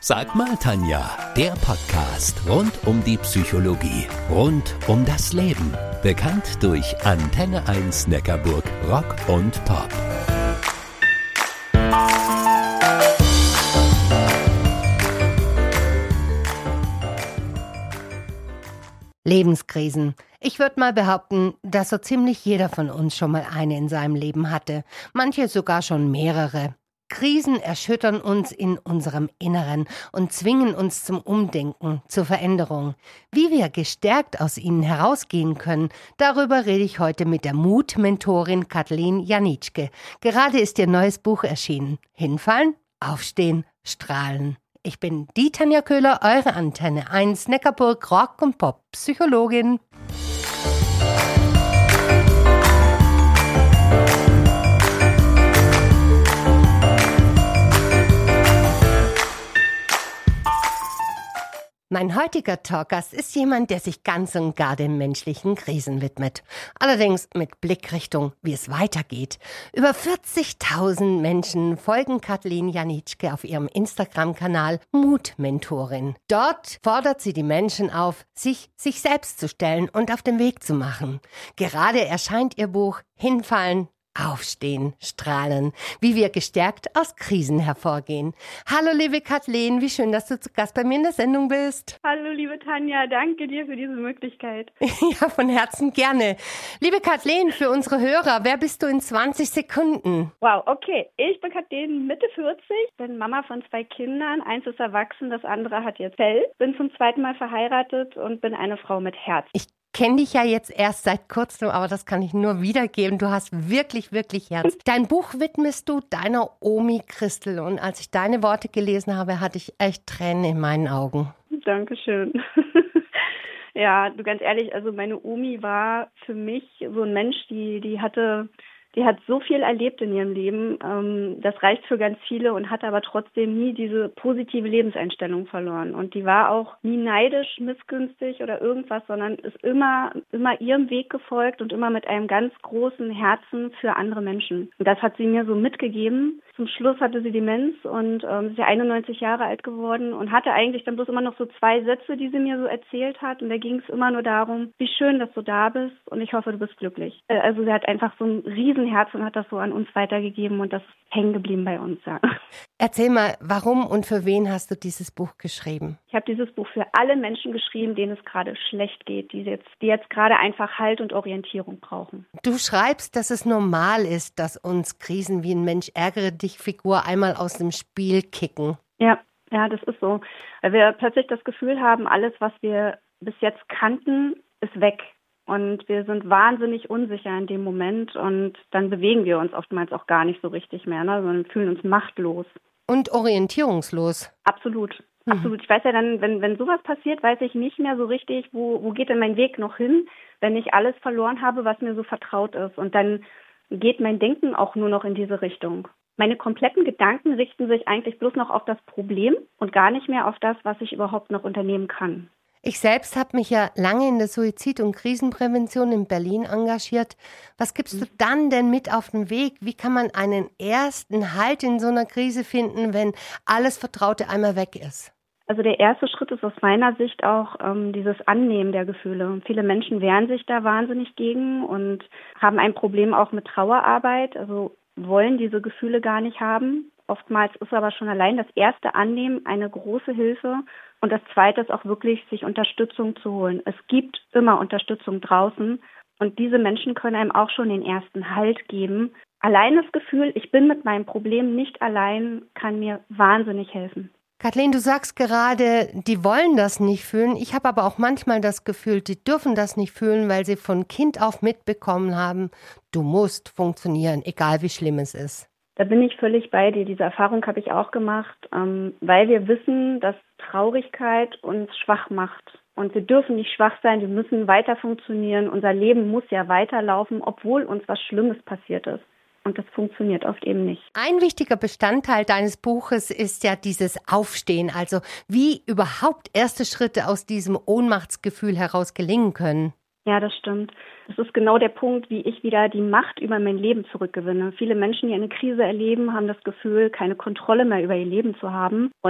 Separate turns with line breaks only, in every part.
Sag mal, Tanja, der Podcast rund um die Psychologie, rund um das Leben. Bekannt durch Antenne 1 Neckarburg Rock und Pop.
Lebenskrisen. Ich würde mal behaupten, dass so ziemlich jeder von uns schon mal eine in seinem Leben hatte. Manche sogar schon mehrere. Krisen erschüttern uns in unserem Inneren und zwingen uns zum Umdenken, zur Veränderung. Wie wir gestärkt aus ihnen herausgehen können, darüber rede ich heute mit der Mutmentorin Kathleen Janicke. Gerade ist ihr neues Buch erschienen. Hinfallen, aufstehen, strahlen. Ich bin die Tanja Köhler, eure Antenne 1 Neckarburg Rock und Pop Psychologin. Mein heutiger Talkgast ist jemand, der sich ganz und gar den menschlichen Krisen widmet. Allerdings mit Blickrichtung, wie es weitergeht. Über 40.000 Menschen folgen Kathleen Janicke auf ihrem Instagram-Kanal Mutmentorin. Dort fordert sie die Menschen auf, sich selbst zu stellen und auf den Weg zu machen. Gerade erscheint ihr Buch Hinfallen, Aufstehen, strahlen, wie wir gestärkt aus Krisen hervorgehen. Hallo liebe Kathleen, wie schön, dass du zu Gast bei mir in der Sendung bist.
Hallo liebe Tanja, danke dir für diese Möglichkeit.
Ja, von Herzen gerne. Liebe Kathleen, für unsere Hörer, wer bist du in 20 Sekunden?
Wow, okay. Ich bin Kathleen, Mitte 40, bin Mama von 2 Kindern. Eins ist erwachsen, das andere hat jetzt Fell. Bin zum 2. Mal verheiratet und bin eine Frau mit Herz.
Ich kenne dich ja jetzt erst seit kurzem, aber das kann ich nur wiedergeben. Du hast wirklich, wirklich Herz. Dein Buch widmest du deiner Omi Christel. Und als ich deine Worte gelesen habe, hatte ich echt Tränen in meinen Augen.
Dankeschön. Ja, du, ganz ehrlich, also meine Omi war für mich so ein Mensch, die hat so viel erlebt in ihrem Leben, das reicht für ganz viele und hat aber trotzdem nie diese positive Lebenseinstellung verloren. Und die war auch nie neidisch, missgünstig oder irgendwas, sondern ist immer ihrem Weg gefolgt und immer mit einem ganz großen Herzen für andere Menschen. Und das hat sie mir so mitgegeben. Zum Schluss hatte sie Demenz und ist ja 91 Jahre alt geworden und hatte eigentlich dann bloß immer noch so 2 Sätze, die sie mir so erzählt hat. Und da ging es immer nur darum, wie schön, dass du da bist und ich hoffe, du bist glücklich. Also sie hat einfach so ein Riesenherz und hat das so an uns weitergegeben und das ist hängen geblieben bei uns, ja.
Erzähl mal, warum und für wen hast du dieses Buch geschrieben?
Ich habe dieses Buch für alle Menschen geschrieben, denen es gerade schlecht geht, die jetzt gerade einfach Halt und Orientierung brauchen.
Du schreibst, dass es normal ist, dass uns Krisen wie ein Mensch ärgere dich Figur einmal aus dem Spiel kicken.
Ja, das ist so. Weil wir plötzlich das Gefühl haben, alles, was wir bis jetzt kannten, ist weg. Und wir sind wahnsinnig unsicher in dem Moment und dann bewegen wir uns oftmals auch gar nicht so richtig mehr, sondern fühlen uns machtlos.
Und orientierungslos.
Absolut. Absolut. Ich weiß ja dann, wenn sowas passiert, weiß ich nicht mehr so richtig, wo geht denn mein Weg noch hin, wenn ich alles verloren habe, was mir so vertraut ist. Und dann geht mein Denken auch nur noch in diese Richtung. Meine kompletten Gedanken richten sich eigentlich bloß noch auf das Problem und gar nicht mehr auf das, was ich überhaupt noch unternehmen kann.
Ich selbst habe mich ja lange in der Suizid- und Krisenprävention in Berlin engagiert. Was gibst du dann denn mit auf den Weg? Wie kann man einen ersten Halt in so einer Krise finden, wenn alles Vertraute einmal weg ist?
Also der erste Schritt ist aus meiner Sicht auch dieses Annehmen der Gefühle. Viele Menschen wehren sich da wahnsinnig gegen und haben ein Problem auch mit Trauerarbeit, also wollen diese Gefühle gar nicht haben. Oftmals ist aber schon allein das erste Annehmen eine große Hilfe. Und das zweite ist auch wirklich, sich Unterstützung zu holen. Es gibt immer Unterstützung draußen. Und diese Menschen können einem auch schon den ersten Halt geben. Allein das Gefühl, ich bin mit meinem Problem nicht allein, kann mir wahnsinnig helfen.
Kathleen, du sagst gerade, die wollen das nicht fühlen. Ich habe aber auch manchmal das Gefühl, die dürfen das nicht fühlen, weil sie von Kind auf mitbekommen haben, du musst funktionieren, egal wie schlimm es ist.
Da bin ich völlig bei dir. Diese Erfahrung habe ich auch gemacht, weil wir wissen, dass Traurigkeit uns schwach macht. Und wir dürfen nicht schwach sein, wir müssen weiter funktionieren. Unser Leben muss ja weiterlaufen, obwohl uns was Schlimmes passiert ist. Und das funktioniert oft eben nicht.
Ein wichtiger Bestandteil deines Buches ist ja dieses Aufstehen, also wie überhaupt erste Schritte aus diesem Ohnmachtsgefühl heraus gelingen können.
Ja, das stimmt. Das ist genau der Punkt, wie ich wieder die Macht über mein Leben zurückgewinne. Viele Menschen, die eine Krise erleben, haben das Gefühl, keine Kontrolle mehr über ihr Leben zu haben. Und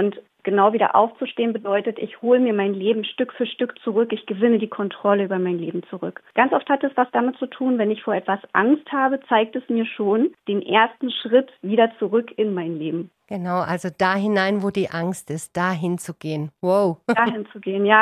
genau wieder aufzustehen bedeutet, ich hole mir mein Leben Stück für Stück zurück, ich gewinne die Kontrolle über mein Leben zurück. Ganz oft hat es was damit zu tun, wenn ich vor etwas Angst habe, zeigt es mir schon den ersten Schritt wieder zurück in mein Leben.
Genau, also da hinein, wo die Angst ist, dahin zu gehen. Wow.
Dahin zu gehen, ja,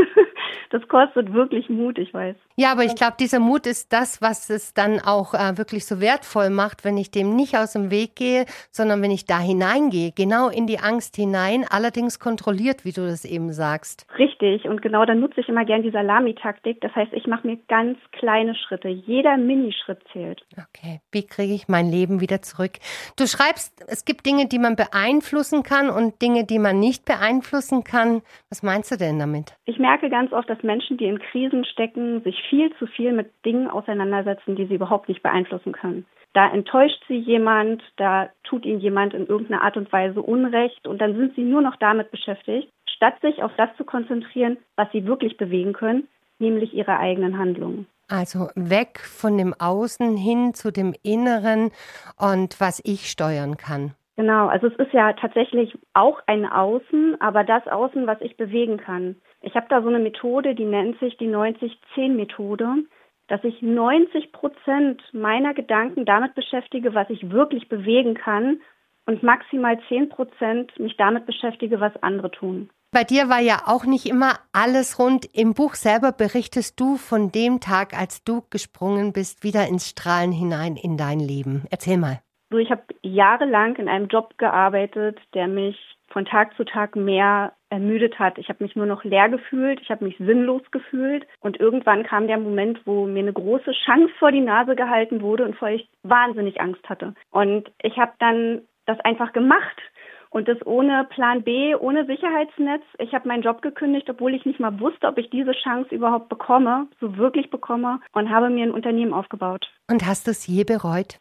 das kostet wirklich Mut, ich weiß.
Ja, aber ich glaube, dieser Mut ist das, was es dann auch wirklich so wertvoll macht, wenn ich dem nicht aus dem Weg gehe, sondern wenn ich da hineingehe, genau in die Angst hinein, allerdings kontrolliert, wie du das eben sagst.
Richtig, und genau dann nutze ich immer gern die Salamitaktik. Das heißt, ich mache mir ganz kleine Schritte. Jeder Minischritt zählt.
Okay, wie kriege ich mein Leben wieder zurück? Du schreibst, es gibt Dinge, die man beeinflussen kann und Dinge, die man nicht beeinflussen kann. Was meinst du denn damit?
Ich merke ganz oft, dass Menschen, die in Krisen stecken, sich viel zu viel mit Dingen auseinandersetzen, die sie überhaupt nicht beeinflussen können. Da enttäuscht sie jemand, da tut ihnen jemand in irgendeiner Art und Weise Unrecht und dann sind sie nur noch damit beschäftigt, statt sich auf das zu konzentrieren, was sie wirklich bewegen können, nämlich ihre eigenen Handlungen.
Also weg von dem Außen hin zu dem Inneren und was ich steuern kann.
Genau, also es ist ja tatsächlich auch ein Außen, aber das Außen, was ich bewegen kann. Ich habe da so eine Methode, die nennt sich die 90-10-Methode, dass ich 90% meiner Gedanken damit beschäftige, was ich wirklich bewegen kann und maximal 10% mich damit beschäftige, was andere tun.
Bei dir war ja auch nicht immer alles rund. Im Buch selber berichtest du von dem Tag, als du gesprungen bist, wieder ins Strahlen hinein in dein Leben. Erzähl mal.
Ich habe jahrelang in einem Job gearbeitet, der mich von Tag zu Tag mehr ermüdet hat. Ich habe mich nur noch leer gefühlt, ich habe mich sinnlos gefühlt und irgendwann kam der Moment, wo mir eine große Chance vor die Nase gehalten wurde und vor ich wahnsinnig Angst hatte. Und ich habe dann das einfach gemacht und das ohne Plan B, ohne Sicherheitsnetz. Ich habe meinen Job gekündigt, obwohl ich nicht mal wusste, ob ich diese Chance überhaupt bekomme, so wirklich bekomme und habe mir ein Unternehmen aufgebaut.
Und hast du es je bereut?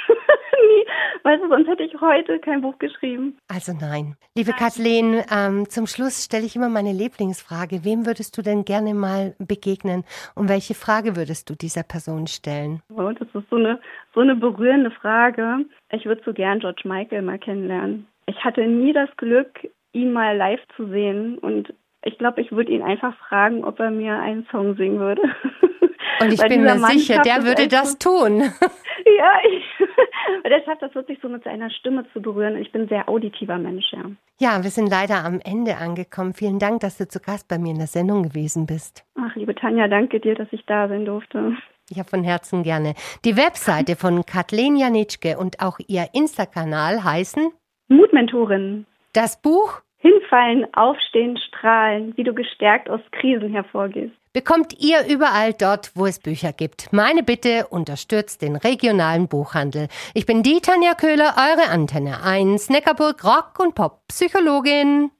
Weißt du, sonst hätte ich heute kein Buch geschrieben.
Also nein. Liebe Kathleen, zum Schluss stelle ich immer meine Lieblingsfrage. Wem würdest du denn gerne mal begegnen? Und welche Frage würdest du dieser Person stellen?
Oh, das ist so eine berührende Frage. Ich würde so gern George Michael mal kennenlernen. Ich hatte nie das Glück, ihn mal live zu sehen. Und ich glaube, ich würde ihn einfach fragen, ob er mir einen Song singen würde.
Und ich bin mir sicher, der würde das tun.
Ja, der schafft das wirklich so mit seiner Stimme zu berühren. Ich bin ein sehr auditiver Mensch, ja.
Ja, wir sind leider am Ende angekommen. Vielen Dank, dass du zu Gast bei mir in der Sendung gewesen bist.
Ach, liebe Tanja, danke dir, dass ich da sein durfte.
Ja, von Herzen gerne. Die Webseite von Kathleen Janicke und auch ihr Insta-Kanal heißen
Mutmentorin.
Das Buch
Hinfallen, Aufstehen, Strahlen, wie du gestärkt aus Krisen hervorgehst.
Bekommt ihr überall dort, wo es Bücher gibt. Meine Bitte, unterstützt den regionalen Buchhandel. Ich bin die Tanja Köhler, eure Antenne 1, Neckarburg Rock- und Pop-Psychologin.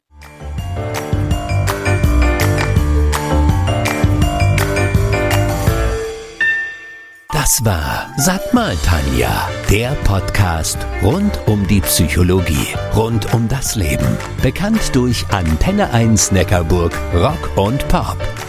Das war Sag mal, Tanja, der Podcast rund um die Psychologie, rund um das Leben. Bekannt durch Antenne 1 Neckarburg Rock und Pop.